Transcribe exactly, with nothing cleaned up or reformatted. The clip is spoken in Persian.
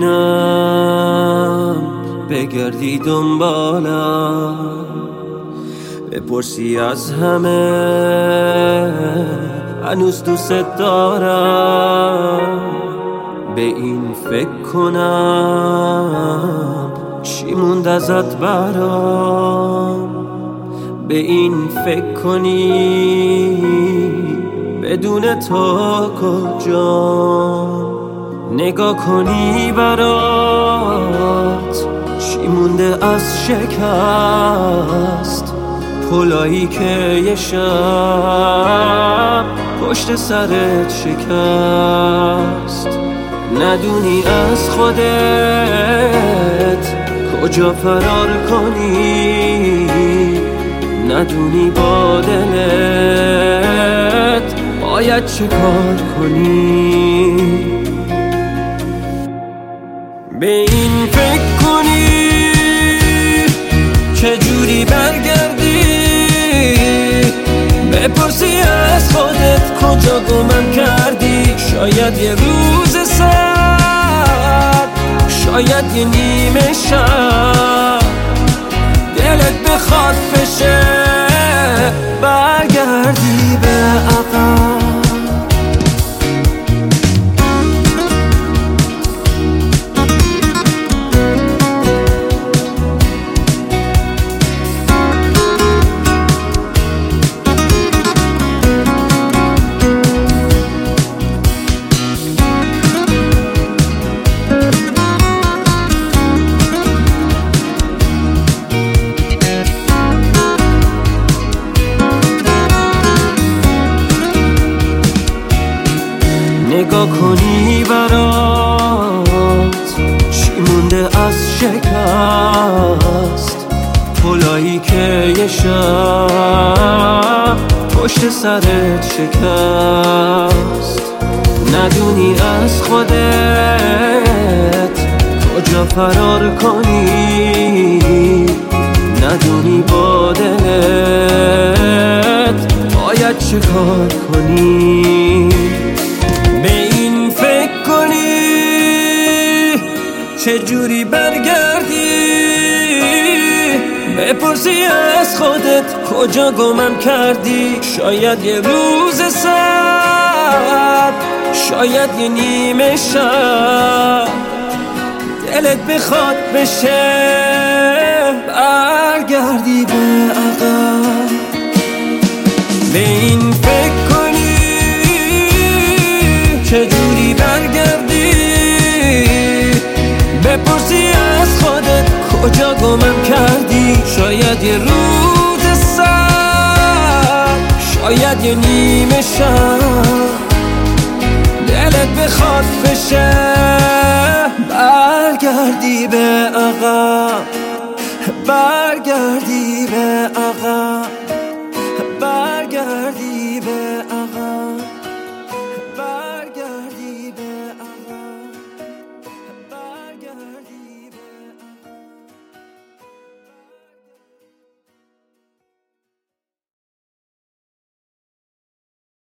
ببینم، بگردی دنبالم، بپرسی از همه هنوز دوست دارم. به این فکر کنم چی موند ازت برام. به این فکر کنی بدون تو کجام. نگاه کنی برات چی مونده از شکست. پلایی که یه شب پشت سرت شکست. ندونی از خودت کجا فرار کنی. ندونی با دلت باید چه کار کنی. به این فکر کنی چجوری برگردی. بپرسی از خودت کجا گمم کردی. شاید یه روز سرد، شاید یه نیمه شب دلت بخواد بشه برگردی به عقب. نگاه کنی برات چی مونده از شکست. پلایی که یه شب پشت سرت شکست. ندونی از خودت کجا فرار کنی. ندونی با دلت باید چه کار کنی. چجوری برگردی. بپرسی از خودت کجا گمم کردی. شاید یه روز سرد، شاید یه نیمه شب دلت بخواد بشه برگردی به عقب. به این فکر کنی چجوری برگردی. بپرسی از خودت کجا گمم کردی. شاید یه روز سرد، شاید یه نیمه شب دلت بخواد بشه برگردی به عقب. برگردی به عقب.